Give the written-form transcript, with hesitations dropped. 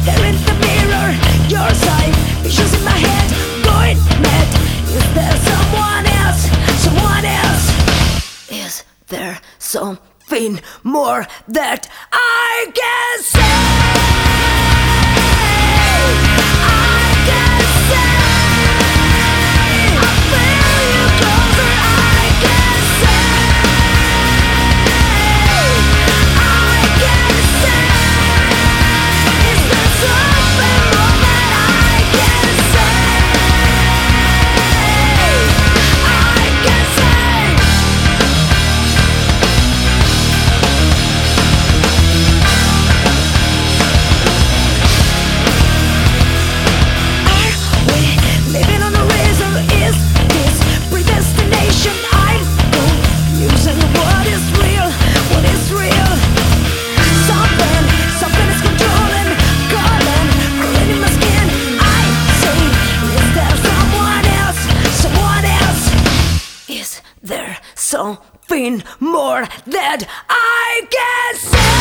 There in the mirror, your sight, visions in my head, going mad. Is there someone else? Someone else? Is there something more that I can say? I can say. I feel you closer. I can say. I can say. Is there something more that I can say? I can say. Are we living on a razor? Is this predestination? I'm confusing what is real, what is real. Something is controlling, calling, crawling in my skin. I say, is there someone else, someone else? Is there something more that I can say?